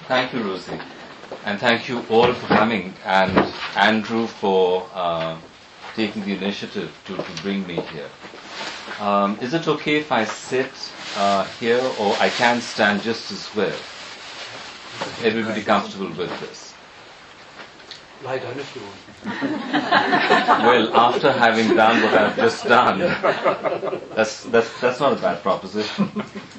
Thank you, Rosie. And thank you all for coming, and Andrew for taking the initiative to bring me here. Is it okay if I sit here, or I can stand just as well? Everybody comfortable with this? Lie down if you want. Well, after having done what I've just done, that's not a bad proposition.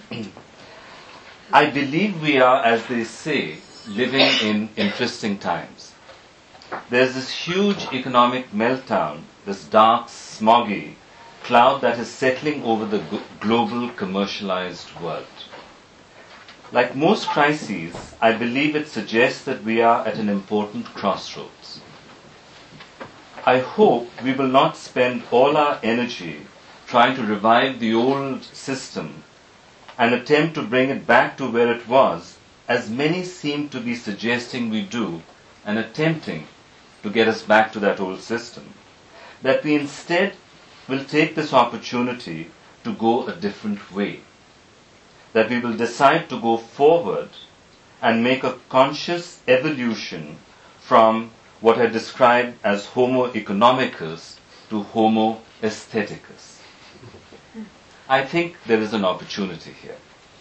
I believe we are, as they say, living in interesting times. There's this huge economic meltdown, this dark, smoggy cloud that is settling over the global commercialized world. Like most crises, I believe it suggests that we are at an important crossroads. I hope we will not spend all our energy trying to revive the old system and attempt to bring it back to where it was, as many seem to be suggesting we do, and attempting to get us back to that old system. That we instead will take this opportunity to go a different way. That we will decide to go forward and make a conscious evolution from what I described as Homo economicus to Homo aestheticus. I think there is an opportunity here.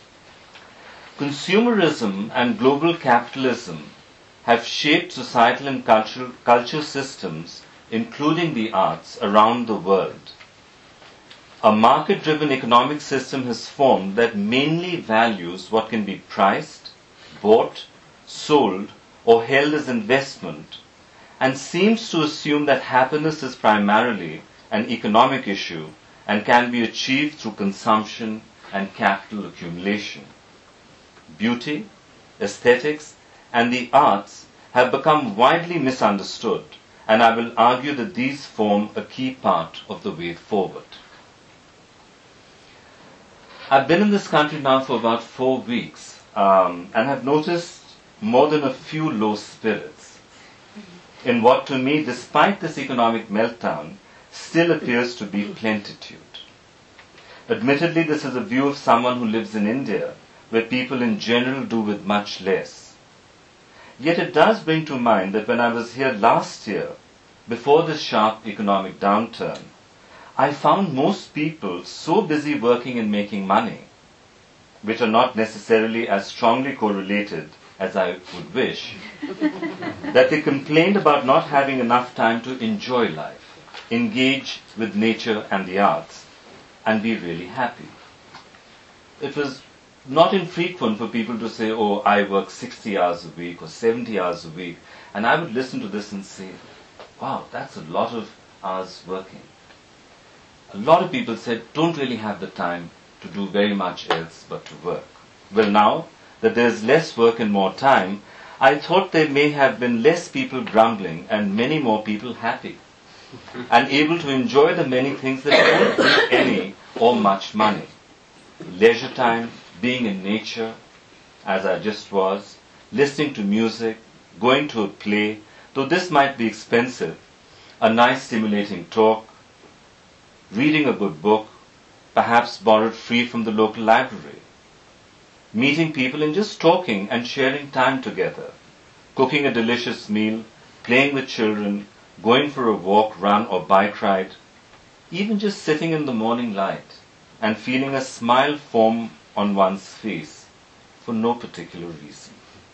Consumerism and global capitalism have shaped societal and culture systems, including the arts, around the world. A market-driven economic system has formed that mainly values what can be priced, bought, sold, or held as investment, and seems to assume that happiness is primarily an economic issue and can be achieved through consumption and capital accumulation. Beauty, aesthetics, and the arts have become widely misunderstood, and I will argue that these form a key part of the way forward. I've been in this country now for about 4 weeks, and have noticed more than a few low spirits in what to me, despite this economic meltdown, still appears to be plentitude. Admittedly, this is a view of someone who lives in India, where people in general do with much less. Yet it does bring to mind that when I was here last year, before this sharp economic downturn, I found most people so busy working and making money, which are not necessarily as strongly correlated as I would wish, that they complained about not having enough time to enjoy life, engage with nature and the arts, and be really happy. It was not infrequent for people to say, oh, I work 60 hours a week or 70 hours a week, and I would listen to this and say, wow, that's a lot of hours working. A lot of people said, don't really have the time to do very much else but to work. Well, now that there's less work and more time, I thought there may have been less people grumbling and many more people happy and able to enjoy the many things that don't bring any or much money. Leisure time, being in nature, as I just was, listening to music, going to a play, though this might be expensive, a nice stimulating talk, reading a good book, perhaps borrowed free from the local library, meeting people and just talking and sharing time together, cooking a delicious meal, playing with children, going for a walk, run or bike ride, even just sitting in the morning light and feeling a smile form on one's face for no particular reason.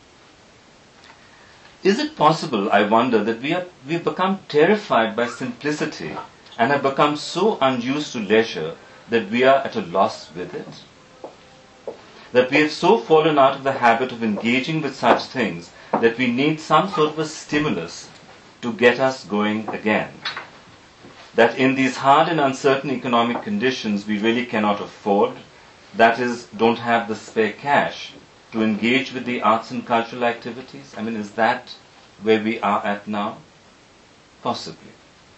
Is it possible, I wonder, that we've become terrified by simplicity and have become so unused to leisure that we are at a loss with it? That we have so fallen out of the habit of engaging with such things that we need some sort of a stimulus to get us going again? That in these hard and uncertain economic conditions we really cannot afford, that is, don't have the spare cash to engage with the arts and cultural activities? I mean, is that where we are at now? Possibly.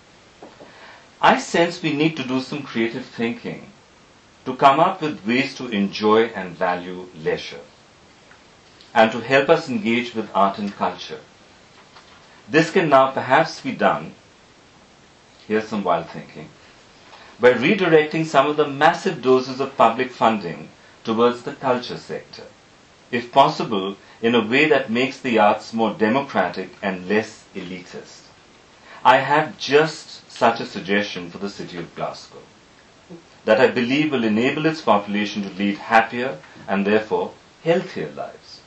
I sense we need to do some creative thinking to come up with ways to enjoy and value leisure and to help us engage with art and culture. This can now perhaps be done, here's some wild thinking, by redirecting some of the massive doses of public funding towards the culture sector. if possible, in a way that makes the arts more democratic and less elitist. I have just such a suggestion for the city of Glasgow, that I believe will enable its population to lead happier and therefore healthier lives.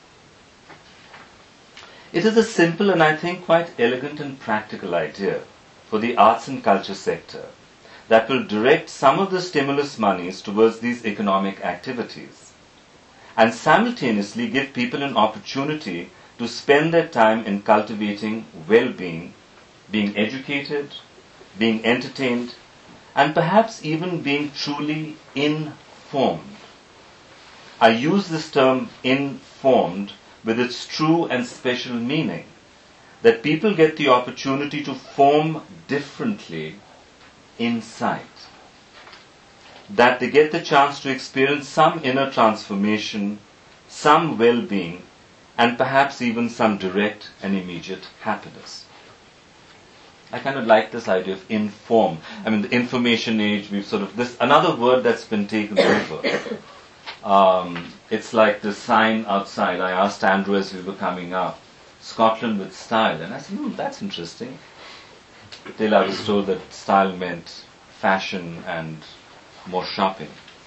It is a simple and I think quite elegant and practical idea for the arts and culture sector that will direct some of the stimulus monies towards these economic activities and simultaneously give people an opportunity to spend their time in cultivating well-being, being educated, being entertained, and perhaps even being truly informed. I use this term informed with its true and special meaning, that people get the opportunity to form differently inside, that they get the chance to experience some inner transformation, some well-being, and perhaps even some direct and immediate happiness. I kind of like this idea of inform. I mean, the information age, we've sort of, this, another word that's been taken over. It's like the sign outside. I asked Andrew as we were coming up, Scotland with style. And I said, that's interesting. Till I was told that style meant fashion and more shopping.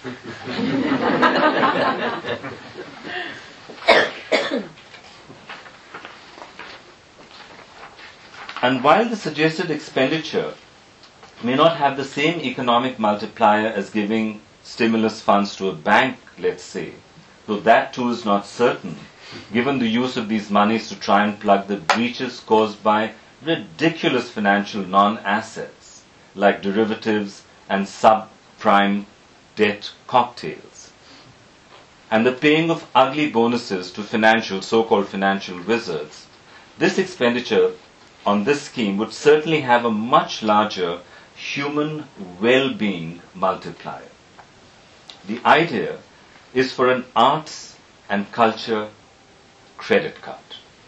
And while the suggested expenditure may not have the same economic multiplier as giving stimulus funds to a bank, let's say, though that too is not certain, given the use of these monies to try and plug the breaches caused by ridiculous financial non-assets like derivatives and subprime debt cocktails, and the paying of ugly bonuses to so-called financial wizards, this expenditure on this scheme would certainly have a much larger human well-being multiplier. The idea is for an arts and culture credit card,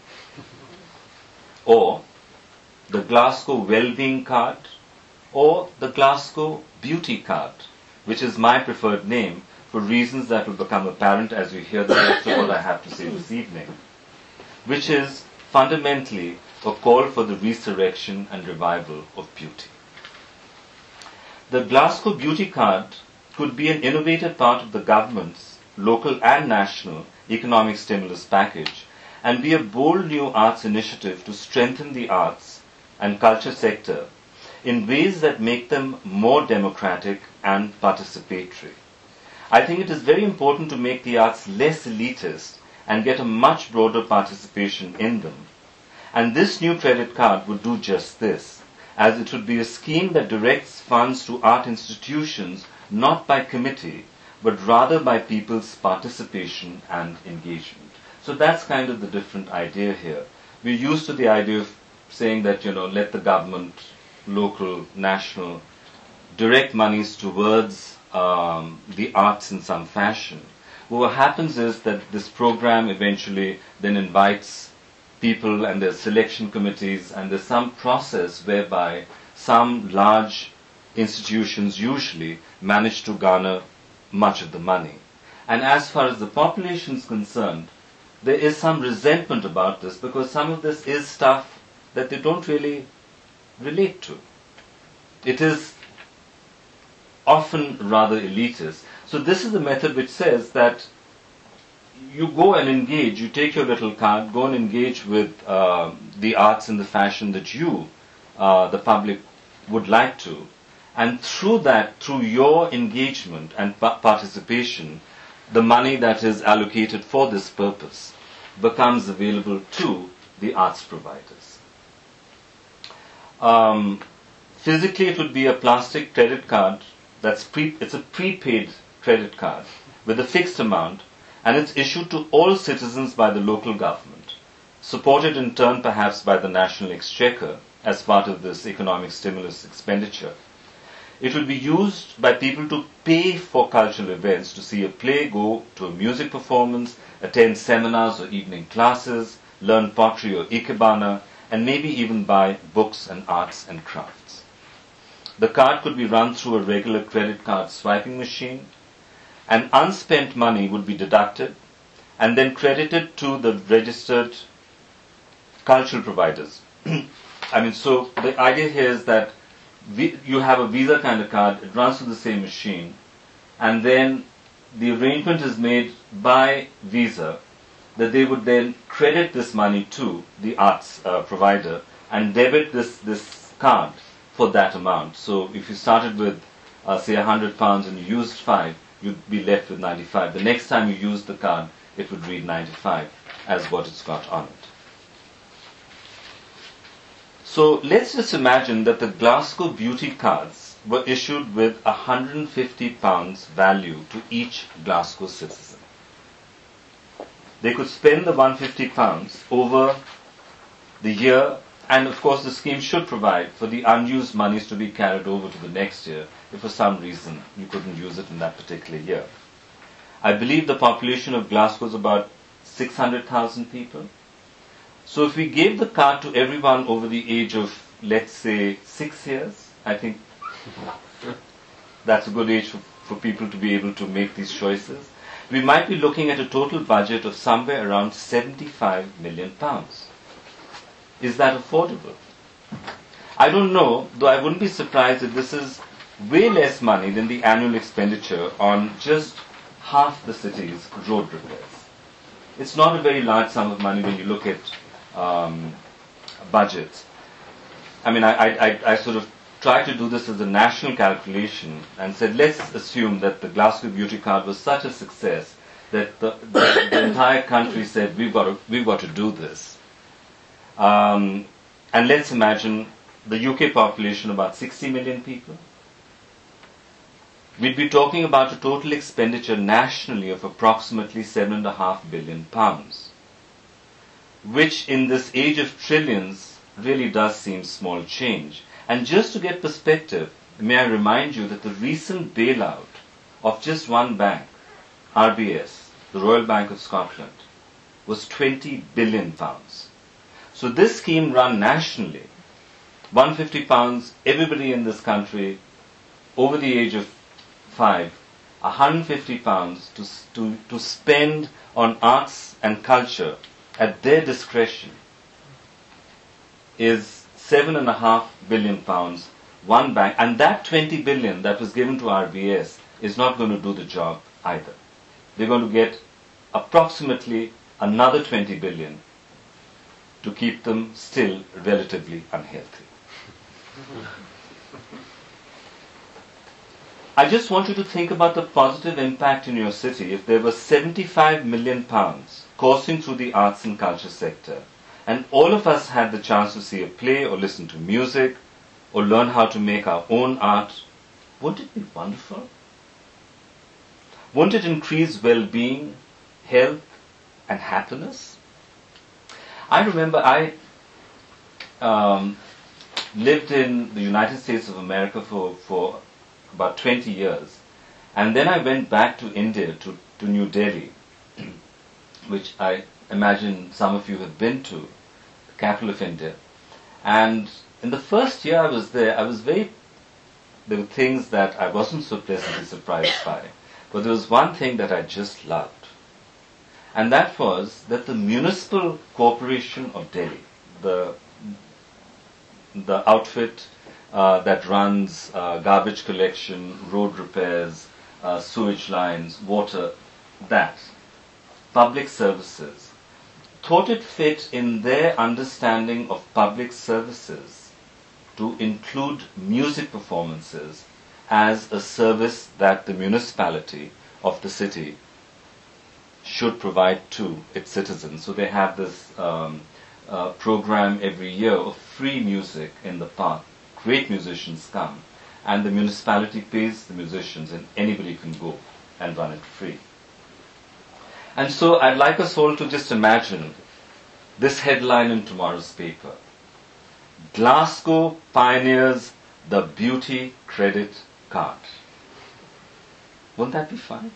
or the Glasgow Wellbeing Card, or the Glasgow Beauty Card, which is my preferred name for reasons that will become apparent as you hear the rest of what I have to say this evening, which is fundamentally a call for the resurrection and revival of beauty. The Glasgow Beauty Card could be an innovative part of the government's local and national economic stimulus package and be a bold new arts initiative to strengthen the arts and culture sector in ways that make them more democratic and participatory. I think it is very important to make the arts less elitist and get a much broader participation in them. And this new credit card would do just this, as it would be a scheme that directs funds to art institutions not by committee, but rather by people's participation and engagement. So that's kind of the different idea here. We're used to the idea of saying that, let the government, local, national, direct monies towards the arts in some fashion. What happens is that this program eventually then invites people and there's selection committees and there's some process whereby some large institutions usually manage to garner much of the money. And as far as the population is concerned, there is some resentment about this because some of this is stuff that they don't really relate to. It is often rather elitist. So this is the method which says that you go and engage, you take your little card, go and engage with the arts and the fashion that you, the public, would like to. And through that, through your engagement and participation, the money that is allocated for this purpose becomes available to the arts providers. Physically, it would be a plastic credit card it's a prepaid credit card with a fixed amount, and it's issued to all citizens by the local government, supported in turn perhaps by the National Exchequer as part of this economic stimulus expenditure. It will be used by people to pay for cultural events, to see a play, go to a music performance, attend seminars or evening classes, learn pottery or ikebana, and maybe even buy books and arts and crafts. The card could be run through a regular credit card swiping machine, and unspent money would be deducted, and then credited to the registered cultural providers. So the idea here is that you have a Visa kind of card, it runs through the same machine, and then the arrangement is made by Visa that they would then credit this money to the arts provider and debit this card for that amount. So if you started with, say, £100 and you used 5, you'd be left with 95. The next time you use the card, it would read 95 as what it's got on it. So let's just imagine that the Glasgow Beauty cards were issued with £150 value to each Glasgow citizen. They could spend the £150 over the year, and of course the scheme should provide for the unused monies to be carried over to the next year if for some reason you couldn't use it in that particular year. I believe the population of Glasgow is about 600,000 people. So if we gave the card to everyone over the age of, let's say, 6 years, I think that's a good age for people to be able to make these choices. We might be looking at a total budget of somewhere around £75 million. Is that affordable? I don't know, though I wouldn't be surprised if this is way less money than the annual expenditure on just half the city's road repairs. It's not a very large sum of money when you look at budgets. I sort of tried to do this as a national calculation and said, let's assume that the Glasgow Beauty Card was such a success that the entire country said, we've got to do this. And let's imagine the UK population about 60 million people. We'd be talking about a total expenditure nationally of approximately £7.5 billion, which in this age of trillions really does seem small change. And just to get perspective, may I remind you that the recent bailout of just one bank, RBS, the Royal Bank of Scotland, was £20 billion. So this scheme run nationally, £150, everybody in this country over the age of 5, £150 to spend on arts and culture at their discretion is £7.5 billion, one bank, and that 20 billion that was given to RBS is not going to do the job either. They're going to get approximately another 20 billion to keep them still relatively unhealthy. I just want you to think about the positive impact in your city if there was £75 million coursing through the arts and culture sector, and all of us had the chance to see a play or listen to music or learn how to make our own art. Wouldn't it be wonderful? Wouldn't it increase well-being, health, and happiness? I remember I lived in the United States of America for about 20 years. And then I went back to India, to New Delhi, which I imagine some of you have been to, the capital of India. And in the first year I was there, there were things that I wasn't so pleasantly surprised by. But there was one thing that I just loved. And that was that the Municipal Corporation of Delhi, the outfit that runs garbage collection, road repairs, sewage lines, water, public services, thought it fit in their understanding of public services to include music performances as a service that the municipality of the city should provide to its citizens. So they have this program every year of free music in the park. Great musicians come, and the municipality pays the musicians, and anybody can go and run it free. And so I'd like us all to just imagine this headline in tomorrow's paper: Glasgow pioneers the beauty credit card. Wouldn't that be fun?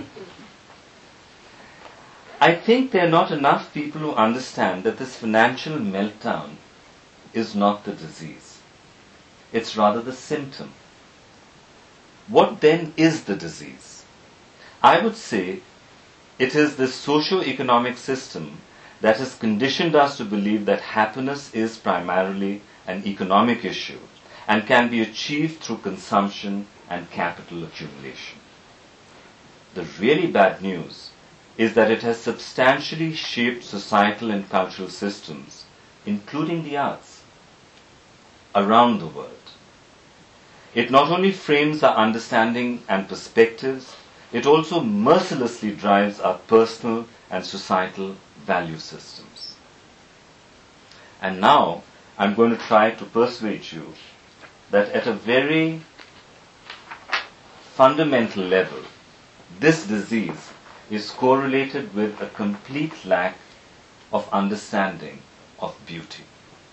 I think there are not enough people who understand that this financial meltdown is not the disease. It's rather the symptom. What then is the disease? I would say it is this socio-economic system that has conditioned us to believe that happiness is primarily an economic issue and can be achieved through consumption and capital accumulation. The really bad news is that it has substantially shaped societal and cultural systems, including the arts, around the world. It not only frames our understanding and perspectives, it also mercilessly drives our personal and societal value systems. And now, I'm going to try to persuade you that at a very fundamental level, this disease is correlated with a complete lack of understanding of beauty.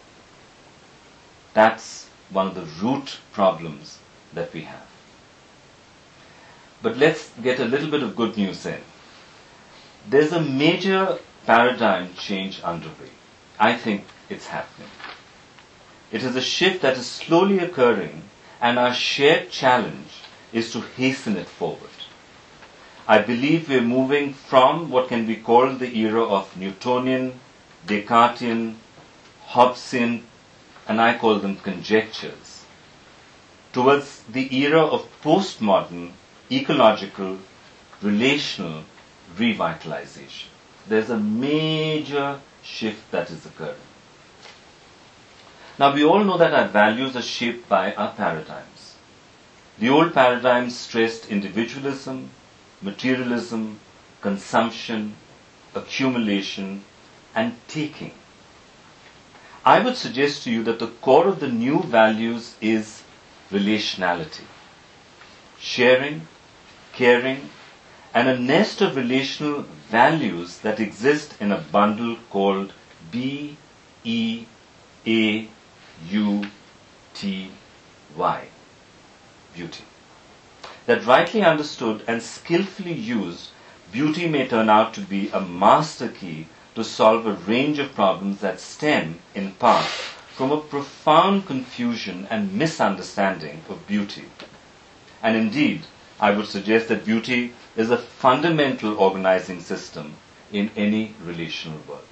That's one of the root problems that we have. But let's get a little bit of good news in. There's a major paradigm change underway. I think it's happening. It is a shift that is slowly occurring, and our shared challenge is to hasten it forward. I believe we're moving from what can be called the era of Newtonian, Descartesian, Hobbesian, and I call them conjectures, towards the era of postmodern, ecological, relational revitalization. There's a major shift that is occurring. Now, we all know that our values are shaped by our paradigms. The old paradigms stressed individualism, materialism, consumption, accumulation, and taking. I would suggest to you that the core of the new values is relationality, sharing, caring, and a nest of relational values that exist in a bundle called BEAUTY. Beauty. That rightly understood and skillfully used, beauty may turn out to be a master key to solve a range of problems that stem, in part, from a profound confusion and misunderstanding of beauty. And indeed, I would suggest that beauty is a fundamental organizing system in any relational world.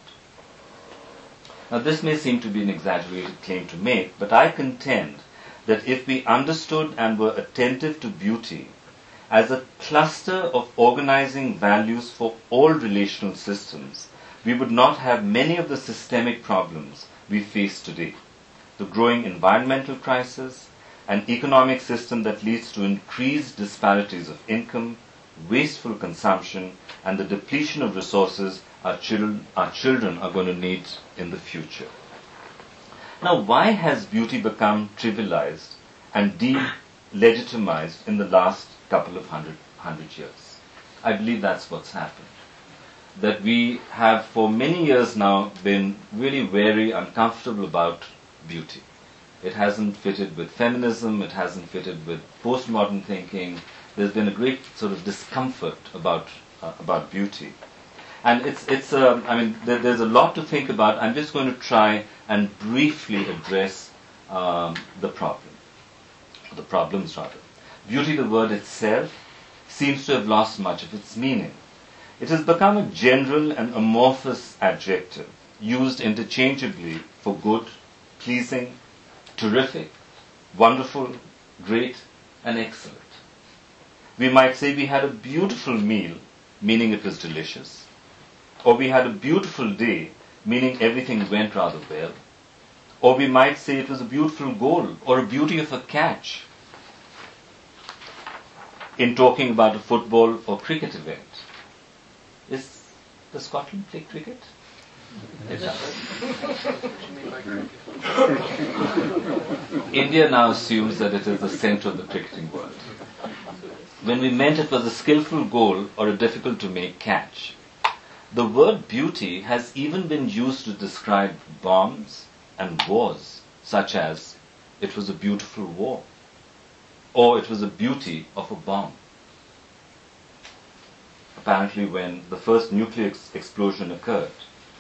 Now, this may seem to be an exaggerated claim to make, but I contend that if we understood and were attentive to beauty as a cluster of organizing values for all relational systems, we would not have many of the systemic problems we face today. The growing environmental crisis, an economic system that leads to increased disparities of income, wasteful consumption, and the depletion of resources our children are going to need in the future. Now, why has beauty become trivialized and de-legitimized in the last couple of hundred years? I believe that's what's happened. That we have for many years now been really very uncomfortable about beauty. It hasn't fitted with feminism, it hasn't fitted with postmodern thinking. There's been a great sort of discomfort about beauty. And there's a lot to think about. I'm just going to try and briefly address the problems rather. Beauty, the word itself, seems to have lost much of its meaning. It has become a general and amorphous adjective used interchangeably for good, pleasing, terrific, wonderful, great, and excellent. We might say we had a beautiful meal, meaning it was delicious. Or we had a beautiful day, meaning everything went rather well. Or we might say it was a beautiful goal or a beauty of a catch in talking about a football or cricket event. Does Scotland play cricket? It does. India now assumes that it is the center of the cricketing world. When we meant it was a skillful goal or a difficult to make catch. The word beauty has even been used to describe bombs and wars, such as it was a beautiful war, or it was the beauty of a bomb. Apparently, when the first nuclear explosion occurred,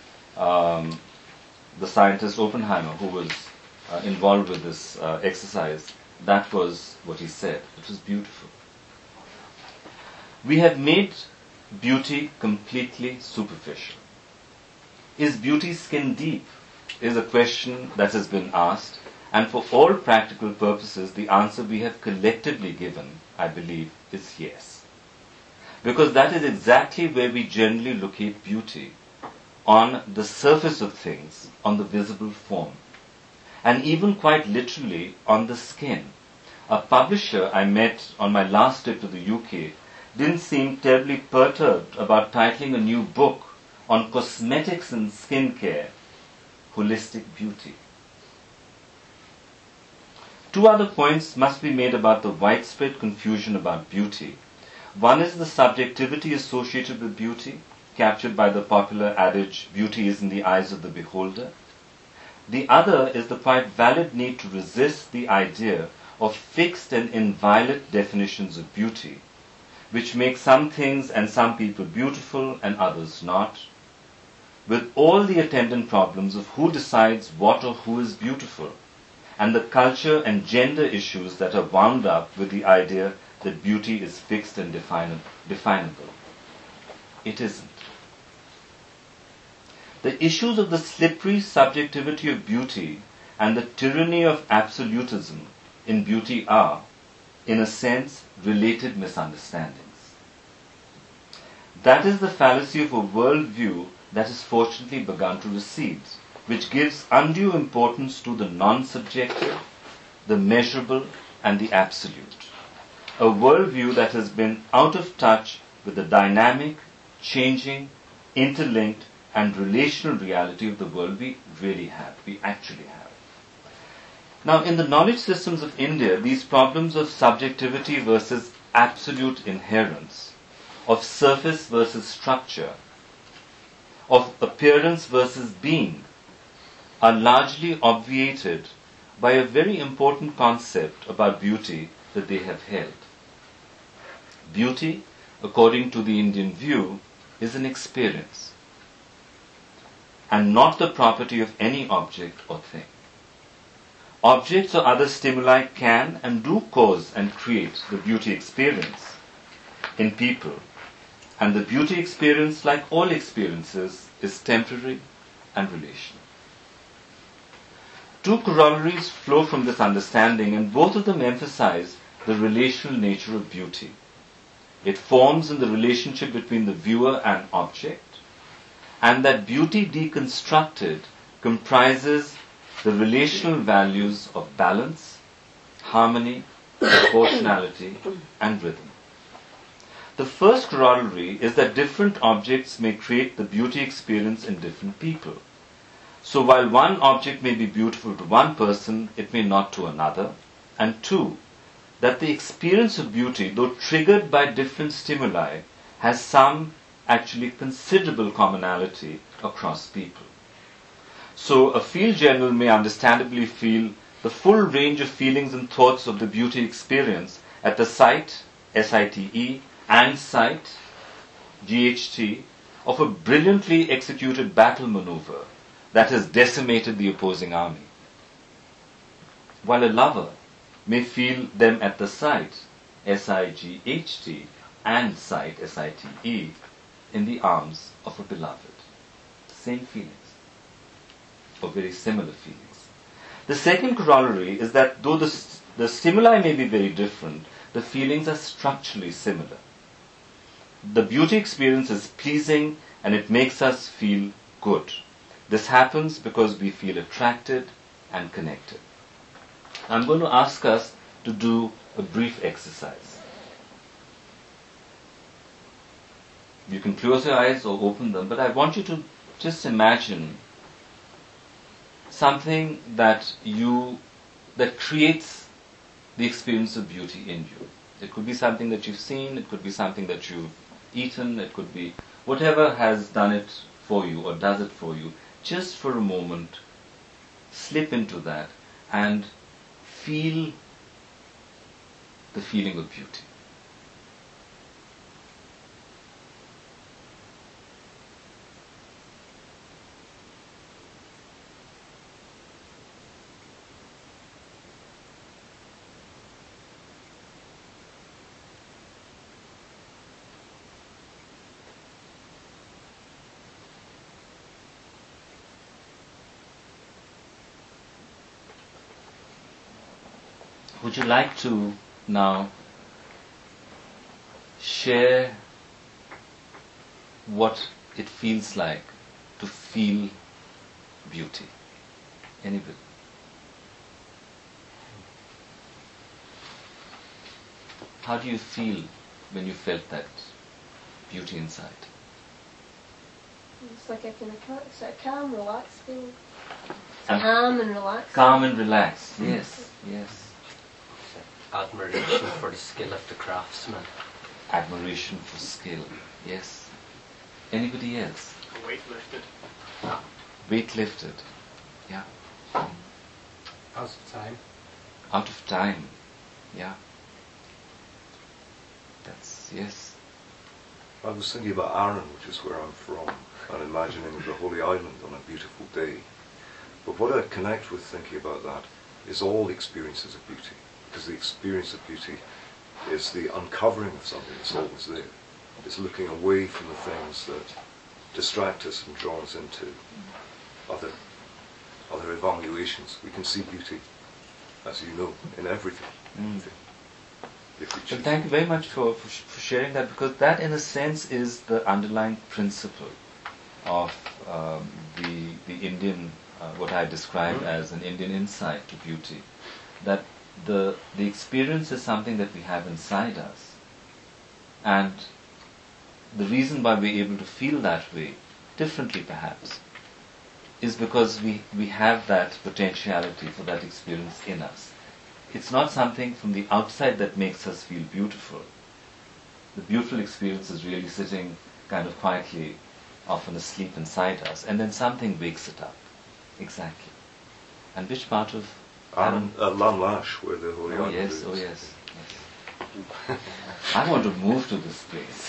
the scientist Oppenheimer, who was involved with this exercise, that was what he said. It was beautiful. We have made beauty completely superficial? Is beauty skin deep? Is a question that has been asked, and for all practical purposes, the answer we have collectively given, I believe, is yes. Because that is exactly where we generally locate beauty, on the surface of things, on the visible form, and even quite literally on the skin. A publisher I met on my last trip to the UK didn't seem terribly perturbed about titling a new book on cosmetics and skincare, Holistic Beauty. Two other points must be made about the widespread confusion about beauty. One is the subjectivity associated with beauty, captured by the popular adage, beauty is in the eyes of the beholder. The other is the quite valid need to resist the idea of fixed and inviolate definitions of beauty, which make some things and some people beautiful and others not, with all the attendant problems of who decides what or who is beautiful, and the culture and gender issues that are wound up with the idea that beauty is fixed and definable. It isn't. The issues of the slippery subjectivity of beauty and the tyranny of absolutism in beauty are, in a sense, related misunderstandings. That is the fallacy of a worldview that has fortunately begun to recede, which gives undue importance to the non-subjective, the measurable, and the absolute. A worldview that has been out of touch with the dynamic, changing, interlinked, and relational reality of the world we actually have. Now, in the knowledge systems of India, these problems of subjectivity versus absolute inherence, of surface versus structure, of appearance versus being, are largely obviated by a very important concept about beauty that they have held. Beauty, according to the Indian view, is an experience, and not the property of any object or thing. Objects or other stimuli can and do cause and create the beauty experience in people, and the beauty experience, like all experiences, is temporary and relational. Two corollaries flow from this understanding, and both of them emphasize the relational nature of beauty. It forms in the relationship between the viewer and object, and that beauty deconstructed comprises the relational values of balance, harmony, proportionality, and rhythm. The first corollary is that different objects may create the beauty experience in different people. So while one object may be beautiful to one person, it may not to another. And two, that the experience of beauty, though triggered by different stimuli, has some actually considerable commonality across people. So a field general may understandably feel the full range of feelings and thoughts of the beauty experience at the site, SITE, and sight, GHT, of a brilliantly executed battle maneuver that has decimated the opposing army. While a lover may feel them at the site, SIGHT, and sight, SITE, in the arms of a beloved. Same feelings, or very similar feelings. The second corollary is that though the stimuli may be very different, the feelings are structurally similar. The beauty experience is pleasing and it makes us feel good. This happens because we feel attracted and connected. I'm going to ask us to do a brief exercise. You can close your eyes or open them, but I want you to just imagine something that creates the experience of beauty in you. It could be something that you've seen, it could be something that you've eaten, it could be whatever has done it for you or does it for you. Just for a moment, slip into that and feel the feeling of beauty. would you like to now share what it feels like to feel beauty? Anybody? How do you feel when you felt that beauty inside? It's like it's a calm, relaxed feeling. And Calm and relaxed. calm and relaxed. Yes, yes. Admiration for the skill of the craftsman. Admiration for skill. Yes. Anybody else? Weight lifted. Weight lifted. Yeah. Out of time. Out of time. Yeah. That's, yes. I was thinking about Arran, which is where I'm from, and imagining the Holy Island on a beautiful day. But what I connect with thinking about that is all experiences of beauty, because the experience of beauty is the uncovering of something that's always there. It's looking away from the things that distract us and draw us into other evaluations. We can see beauty, as you know, in everything. If we Well, choose. thank you very much for sharing that, because that in a sense is the underlying principle of the Indian, what I describe as an Indian insight to beauty. That the experience is something that we have inside us, and the reason why we're able to feel that way, differently perhaps, is because we have that potentiality for that experience in us. It's not something from the outside that makes us feel beautiful. The beautiful experience is really sitting kind of quietly, often asleep inside us, and then something wakes it up. Exactly. And which part of Arran, Lamlash, where the Holy Oh Island yes, is. oh yes. I want to move to this place.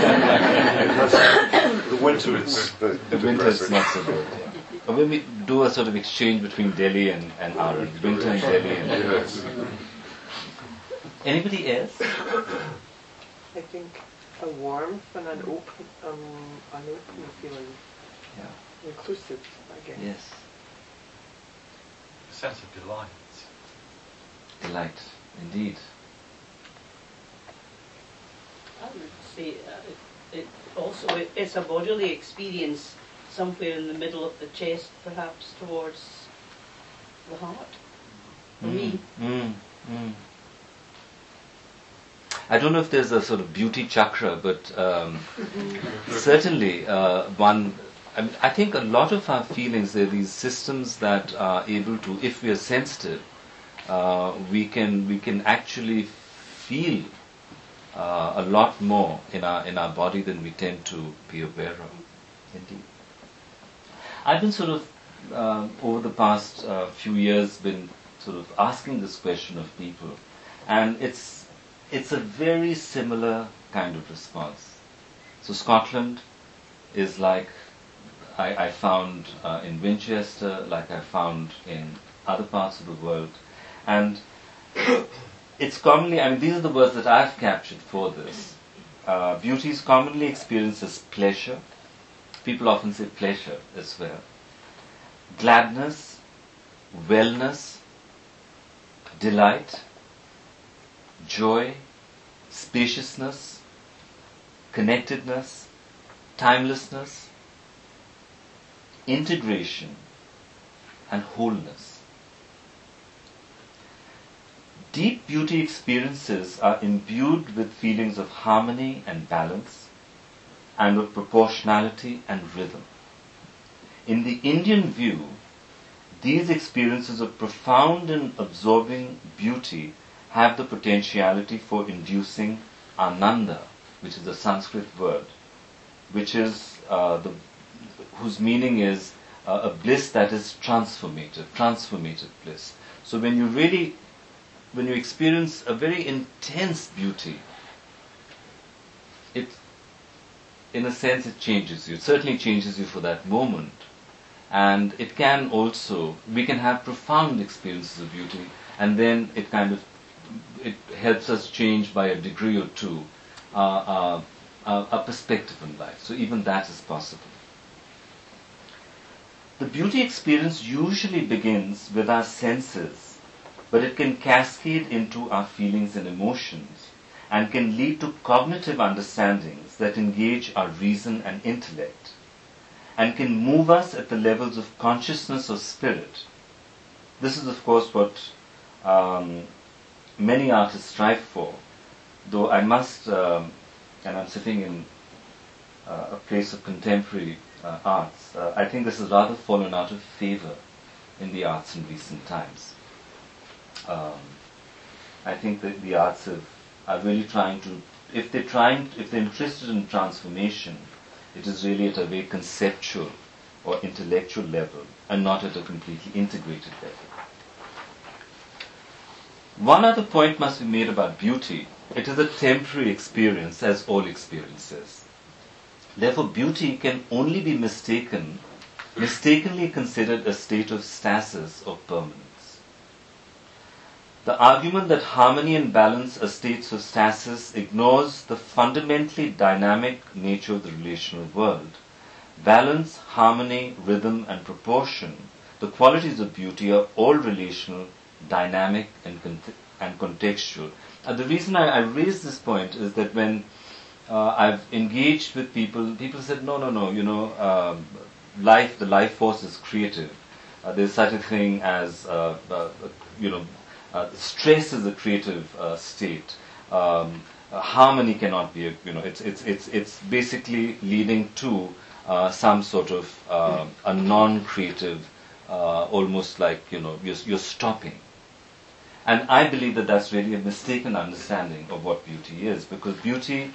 The winter is The winter is not so good. Yeah. But when we do a sort of exchange between Delhi and Arran, winter in Delhi and Yes. Anybody else? I think a warmth and an open feeling, Yeah. inclusive, I guess. Yes. A sense of delight. Delight, indeed. I would say it's a bodily experience somewhere in the middle of the chest, perhaps towards the heart. For me. I don't know if there's a sort of beauty chakra, but certainly one. I think a lot of our feelings, they're these systems that are able to, if we are sensitive, we can actually feel a lot more in our body than we tend to be aware of. Indeed. I've been sort of over the past few years been sort of asking this question of people, and it's a very similar kind of response. So Scotland is like I found in Winchester, like I found in other parts of the world, and it's commonly, I mean, these are the words that I've captured for this. Beauty is commonly experienced as pleasure. People often say pleasure as well. Gladness, wellness, delight, joy, spaciousness, connectedness, timelessness, integration, and wholeness. Deep beauty experiences are imbued with feelings of harmony and balance, and of proportionality and rhythm. In the Indian view, these experiences of profound and absorbing beauty have the potentiality for inducing ananda, which is a Sanskrit word, which is whose meaning is a bliss that is transformative bliss. So when you experience a very intense beauty, it, in a sense, it changes you. It certainly changes you for that moment. And it can also, we can have profound experiences of beauty, and then it helps us change by a degree or two our perspective in life. So even that is possible. The beauty experience usually begins with our senses, but it can cascade into our feelings and emotions and can lead to cognitive understandings that engage our reason and intellect and can move us at the levels of consciousness or spirit. This is, of course, what many artists strive for, though I must, and I'm sitting in a place of contemporary arts, I think this has rather fallen out of favor in the arts in recent times. I think that the arts are really trying to, if they're interested in transformation, it is really at a very conceptual or intellectual level and not at a completely integrated level. One other point must be made about beauty. It is a temporary experience, as all experiences. Therefore, beauty can only be mistakenly considered a state of stasis or permanence. The argument that harmony and balance are states of stasis ignores the fundamentally dynamic nature of the relational world. Balance, harmony, rhythm, and proportion, the qualities of beauty, are all relational, dynamic, and contextual. The reason I raise this point is that when I've engaged with people said, no, the life force is creative. There's such a thing as, stress is a creative state. Harmony cannot be, it's basically leading to some sort of a non-creative, almost like, you're stopping. And I believe that that's really a mistaken understanding of what beauty is, because beauty,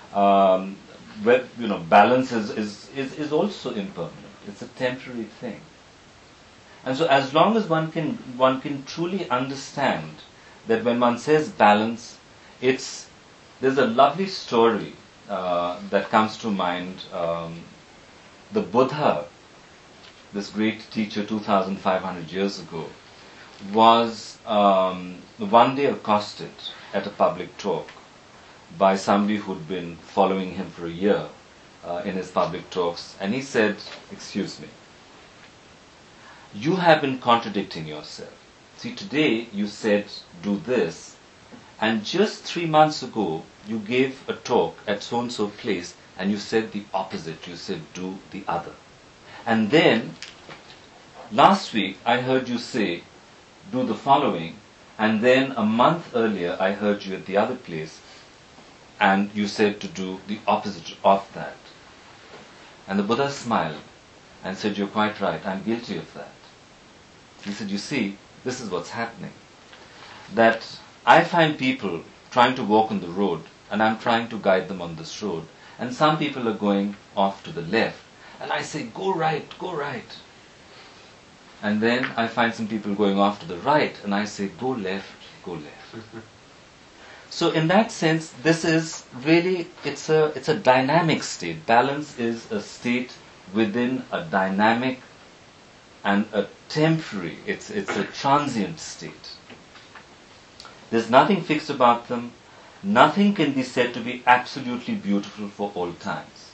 balance is also impermanent. It's a temporary thing. And so as long as one can truly understand that when one says balance, there's a lovely story that comes to mind. The Buddha, this great teacher 2,500 years ago, was one day accosted at a public talk by somebody who'd been following him for a year in his public talks, and he said, "Excuse me, you have been contradicting yourself. See, today you said do this, and just 3 months ago you gave a talk at so-and-so place and you said the opposite. You said do the other. And then last week I heard you say do the following, and then a month earlier I heard you at the other place and you said to do the opposite of that." And the Buddha smiled and said, "You're quite right, I'm guilty of that." He said, "You see, this is what's happening. That I find people trying to walk on the road, and I'm trying to guide them on this road, and some people are going off to the left, and I say, go right, go right. And then I find some people going off to the right, and I say, go left, go left." So in that sense, this is really, it's a dynamic state. Balance is a state within a dynamic and a temporary, it's a transient state. There's nothing fixed about them. Nothing can be said to be absolutely beautiful for all times.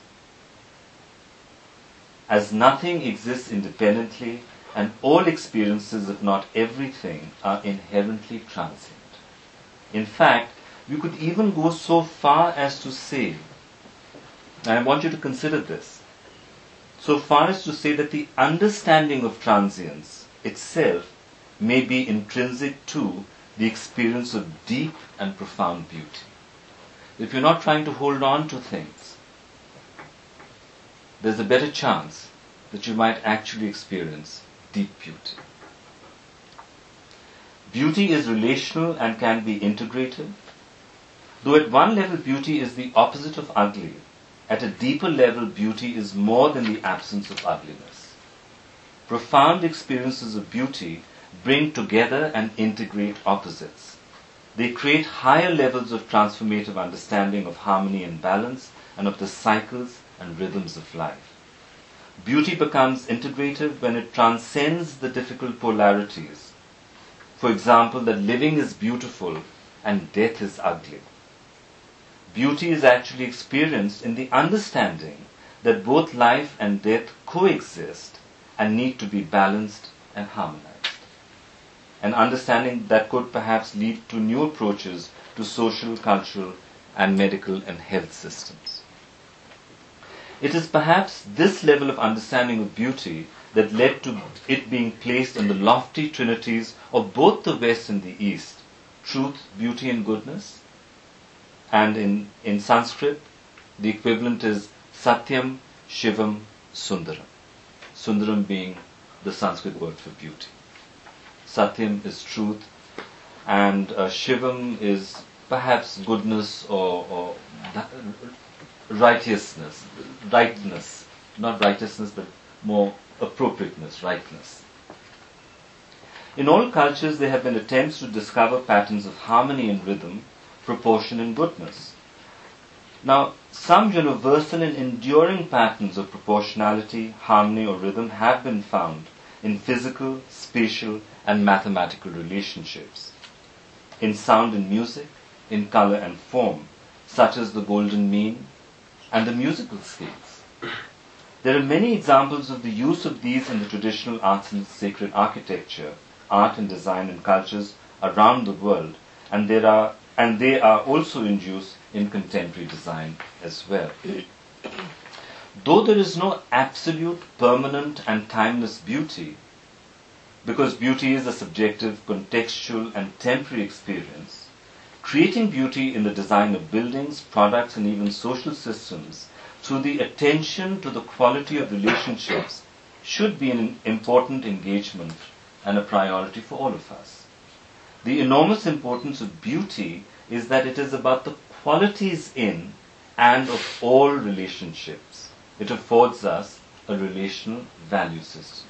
As nothing exists independently, and all experiences, if not everything, are inherently transient. In fact, we could even go so far as to say, and I want you to consider this, so far as to say that the understanding of transience itself may be intrinsic to the experience of deep and profound beauty. If you're not trying to hold on to things, there's a better chance that you might actually experience deep beauty. Beauty is relational and can be integrated. Though at one level beauty is the opposite of ugly, at a deeper level beauty is more than the absence of ugliness. Profound experiences of beauty bring together and integrate opposites. They create higher levels of transformative understanding of harmony and balance and of the cycles and rhythms of life. Beauty becomes integrative when it transcends the difficult polarities. For example, that living is beautiful and death is ugly. Beauty is actually experienced in the understanding that both life and death coexist and need to be balanced and harmonized. an understanding that could perhaps lead to new approaches to social, cultural, and medical and health systems. It is perhaps this level of understanding of beauty that led to it being placed in the lofty trinities of both the West and the East, truth, beauty, and goodness. And in Sanskrit, the equivalent is Satyam, Shivam, Sundaram. Sundaram being the Sanskrit word for beauty. Satyam is truth, and Shivam is perhaps goodness or righteousness, not righteousness, but more appropriateness, rightness. In all cultures, there have been attempts to discover patterns of harmony and rhythm, proportion and goodness. Now, some universal and enduring patterns of proportionality, harmony or rhythm have been found in physical, spatial and mathematical relationships, in sound and music, in color and form, such as the golden mean and the musical scales. There are many examples of the use of these in the traditional arts and sacred architecture, art and design in cultures around the world, and they are also in use in contemporary design as well. Though there is no absolute, permanent and timeless beauty, because beauty is a subjective, contextual and temporary experience, creating beauty in the design of buildings, products and even social systems through the attention to the quality of relationships should be an important engagement and a priority for all of us. The enormous importance of beauty is that it is about the qualities in and of all relationships. It affords us a relational value system.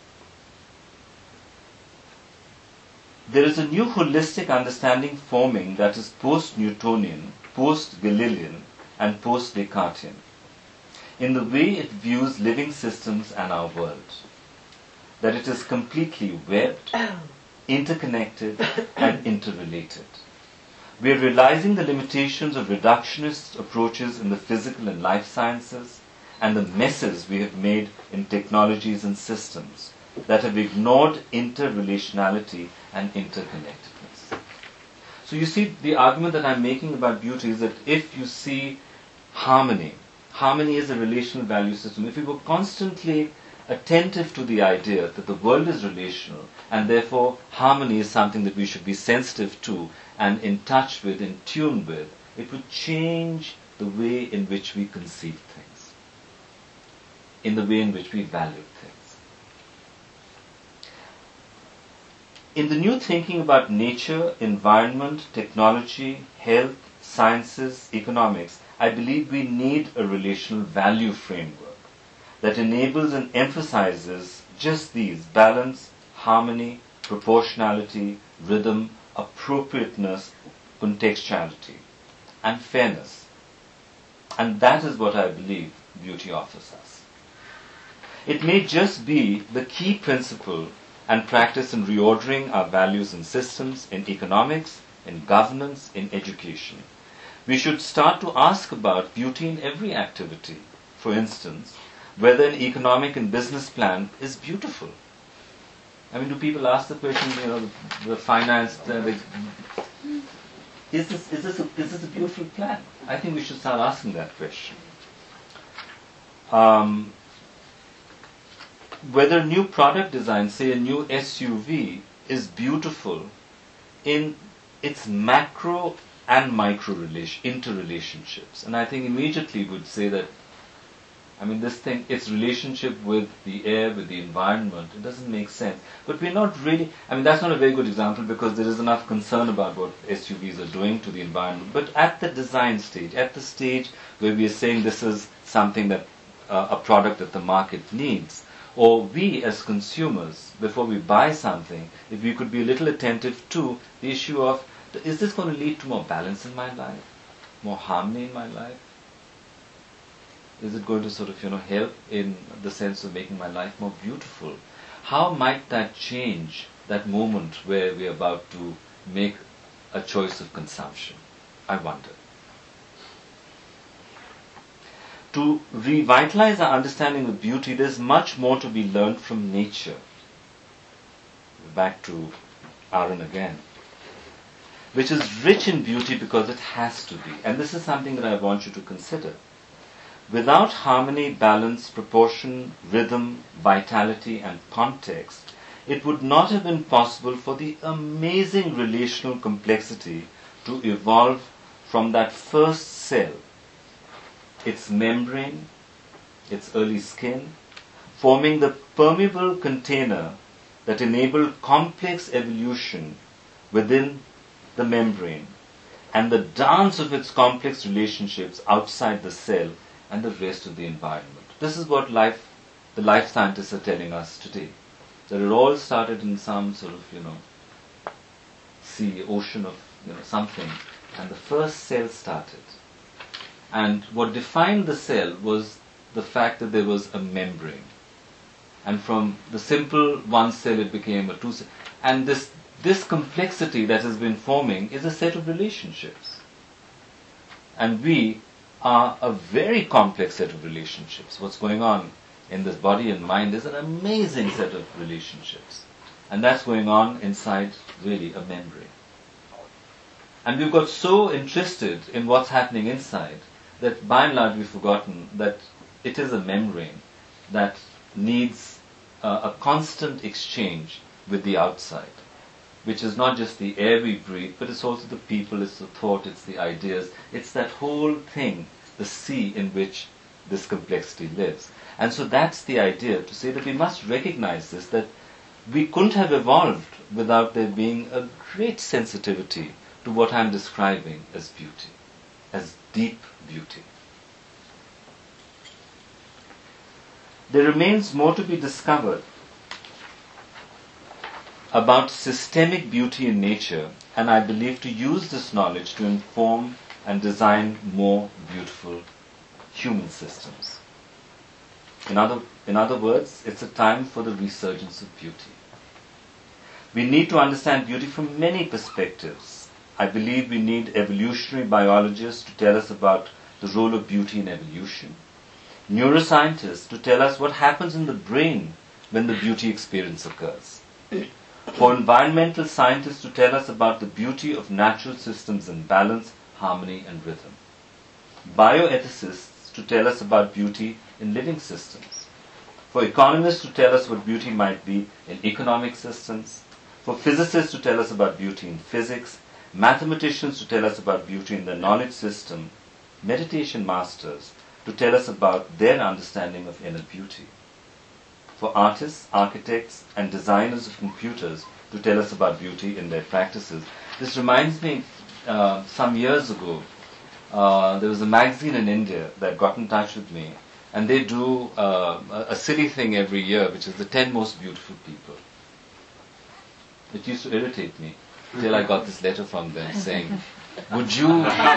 There is a new holistic understanding forming that is post-Newtonian, post-Galilean and post-Descartian in the way it views living systems and our world. That it is completely webbed, interconnected and interrelated. We are realizing the limitations of reductionist approaches in the physical and life sciences and the messes we have made in technologies and systems that have ignored interrelationality and interconnectedness. So you see, the argument that I'm making about beauty is that if you see harmony is a relational value system. If we were constantly attentive to the idea that the world is relational and therefore harmony is something that we should be sensitive to and in touch with, in tune with, it would change the way in which we conceive things, in the way in which we value things. In the new thinking about nature, environment, technology, health, sciences, economics, I believe we need a relational value framework that enables and emphasizes just these: balance, harmony, proportionality, rhythm, appropriateness, contextuality, and fairness. And that is what I believe beauty offers us. It may just be the key principle and practice in reordering our values and systems in economics, in governance, in education. We should start to ask about beauty in every activity. For instance, whether an economic and business plan is beautiful. I mean, do people ask the question, the finance, is this a beautiful plan? I think we should start asking that question. Whether new product design, say a new SUV, is beautiful in its macro and micro interrelationships. And I think immediately would say that, this thing, its relationship with the air, with the environment, it doesn't make sense. But we're not really, that's not a very good example because there is enough concern about what SUVs are doing to the environment. But at the design stage, at the stage where we are saying this is something that, a product that the market needs, or we as consumers, before we buy something, if we could be a little attentive to the issue of, is this going to lead to more balance in my life? More harmony in my life? Is it going to sort of, help in the sense of making my life more beautiful? How might that change that moment where we're about to make a choice of consumption? I wonder. To revitalize our understanding of beauty, there's much more to be learned from nature. Back to Aaron again, which is rich in beauty because it has to be. And this is something that I want you to consider. Without harmony, balance, proportion, rhythm, vitality, and context, it would not have been possible for the amazing relational complexity to evolve from that first cell, its membrane, its early skin, forming the permeable container that enabled complex evolution within the membrane, and the dance of its complex relationships outside the cell and the rest of the environment. This is what the life scientists are telling us today. That it all started in some sort of, sea, ocean of, something, and the first cell started. And what defined the cell was the fact that there was a membrane. And from the simple one cell it became a two cell. And this complexity that has been forming is a set of relationships. And we are a very complex set of relationships. What's going on in this body and mind is an amazing set of relationships. And that's going on inside really a membrane. And we've got so interested in what's happening inside that by and large we've forgotten that it is a membrane that needs a constant exchange with the outside, which is not just the air we breathe, but it's also the people, it's the thought, it's the ideas, it's that whole thing, the sea in which this complexity lives. And so that's the idea, to say that we must recognize this, that we couldn't have evolved without there being a great sensitivity to what I'm describing as beauty, as deep beauty. There remains more to be discovered about systemic beauty in nature, and I believe to use this knowledge to inform and design more beautiful human systems. In other words, it's a time for the resurgence of beauty. We need to understand beauty from many perspectives. I believe we need evolutionary biologists to tell us about the role of beauty in evolution, neuroscientists to tell us what happens in the brain when the beauty experience occurs, for environmental scientists to tell us about the beauty of natural systems in balance, harmony, and rhythm, bioethicists to tell us about beauty in living systems, for economists to tell us what beauty might be in economic systems, for physicists to tell us about beauty in physics, mathematicians to tell us about beauty in the knowledge system, meditation masters to tell us about their understanding of inner beauty, for artists, architects, and designers of computers to tell us about beauty in their practices. This reminds me, some years ago, there was a magazine in India that got in touch with me, and they do a silly thing every year, which is the 10 most beautiful people. It used to irritate me till I got this letter from them saying, would you...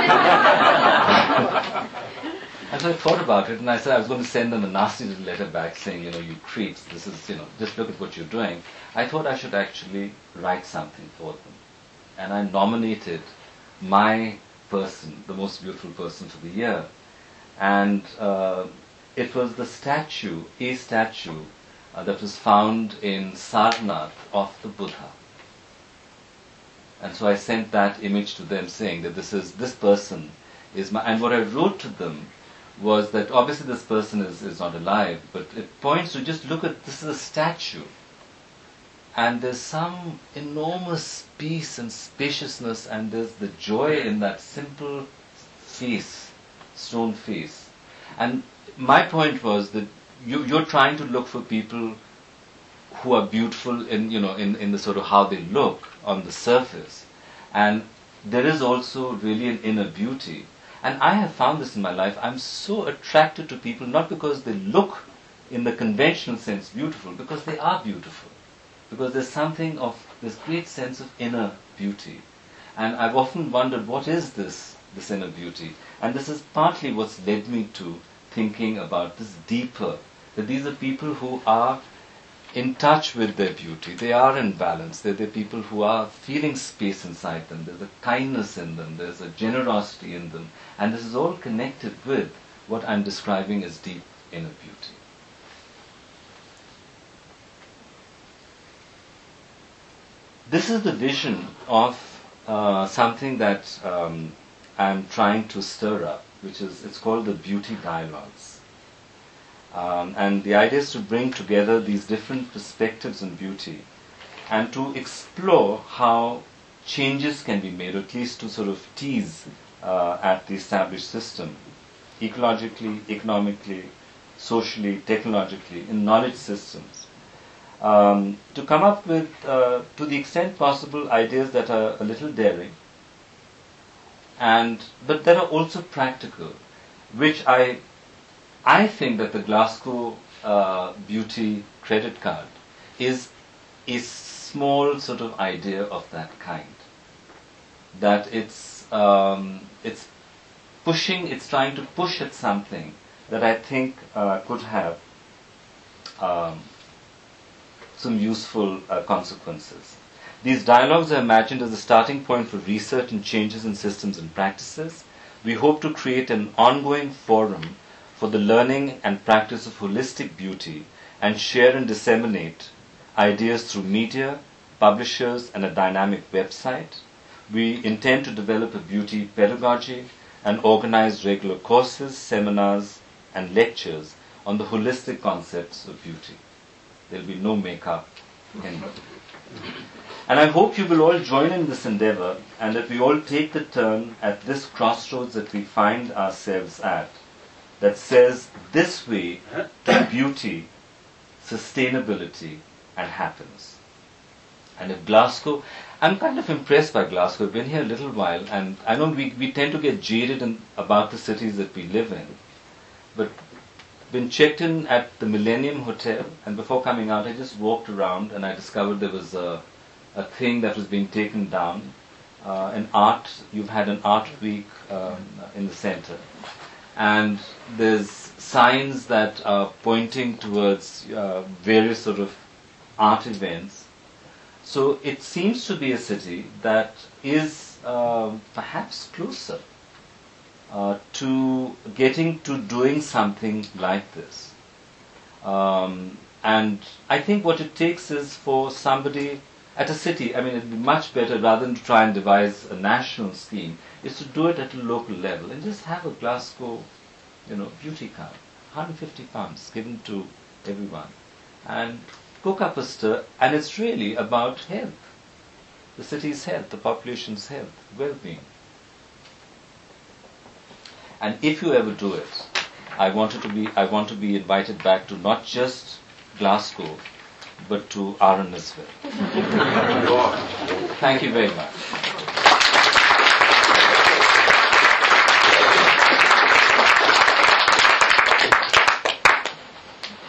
And so I thought about it, and I said I was going to send them a nasty little letter back saying, you creeps, this is, just look at what you're doing. I thought I should actually write something for them. And I nominated my person, the most beautiful person for the year. And it was the statue, a statue that was found in Sarnath of the Buddha. And so I sent that image to them saying that this person is my, and what I wrote to them was that obviously this person is not alive, but it points to just look at, this is a statue. And there's some enormous peace and spaciousness, and there's the joy in that simple face, stone face. And my point was that you're trying to look for people who are beautiful in the sort of how they look on the surface. And there is also really an inner beauty. And I have found this in my life. I'm so attracted to people, not because they look in the conventional sense beautiful, because they are beautiful. Because there's something of this great sense of inner beauty. And I've often wondered, what is this inner beauty? And this is partly what's led me to thinking about this deeper, that these are people who are in touch with their beauty. They are in balance. They're people who are feeling space inside them. There's a kindness in them. There's a generosity in them. And this is all connected with what I'm describing as deep inner beauty. this is the vision of something that I'm trying to stir up, it's called the Beauty Dialogues. And the idea is to bring together these different perspectives on beauty and to explore how changes can be made, or at least to sort of tease at the established system, ecologically, economically, socially, technologically, in knowledge systems, to come up with, to the extent possible, ideas that are a little daring, but that are also practical, which I think that the Glasgow Beauty credit card is a small sort of idea of that kind. That it's trying to push at something that I think could have some useful consequences. These dialogues are imagined as a starting point for research and changes in systems and practices. We hope to create an ongoing forum for the learning and practice of holistic beauty and share and disseminate ideas through media, publishers, and a dynamic website. We intend to develop a beauty pedagogy and organize regular courses, seminars, and lectures on the holistic concepts of beauty. There will be no makeup anymore. And I hope you will all join in this endeavor and that we all take the turn at this crossroads that we find ourselves at, that says this way to beauty, sustainability, and happiness. And if Glasgow, I'm kind of impressed by Glasgow. I've been here a little while, and I know we tend to get jaded about the cities that we live in. But been checked in at the Millennium Hotel, and before coming out, I just walked around and I discovered there was a thing that was being taken down. An art, you've had an art week in the center. And there's signs that are pointing towards various sort of art events. So it seems to be a city that is perhaps closer to getting to doing something like this. And I think what it takes is for somebody at a city, I mean, it would be much better, rather than to try and devise a national scheme, is to do it at a local level and just have a Glasgow, beauty card, £150 given to everyone, and cook up a stir, and it's really about health, the city's health, the population's health, well-being. And if you ever do it, I want to be invited back to not just Glasgow, but to Arran as well. Thank you very much.